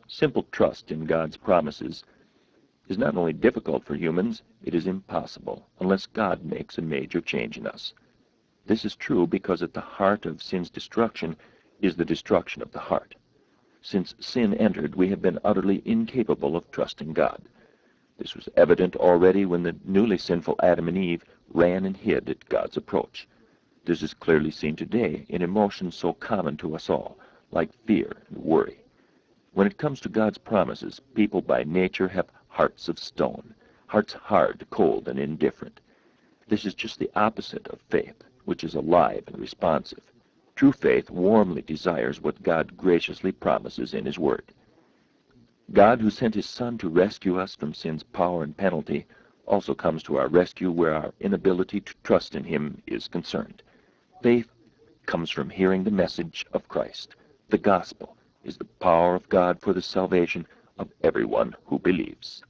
Simple trust in God's promises is not only difficult for humans, it is impossible unless God makes a major change in us. This is true because at the heart of sin's destruction is the destruction of the heart. Since sin entered, we have been utterly incapable of trusting God. This was evident already when the newly sinful Adam and Eve ran and hid at God's approach. This is clearly seen today in emotions so common to us all, like fear and worry. When it comes to God's promises, people by nature have hearts of stone, hearts hard, cold, and indifferent. This is just the opposite of faith, which is alive and responsive. True faith warmly desires what God graciously promises in His Word. God, who sent His Son to rescue us from sin's power and penalty, also comes to our rescue where our inability to trust in Him is concerned. Faith comes from hearing the message of Christ. The gospel is the power of God for the salvation of everyone who believes.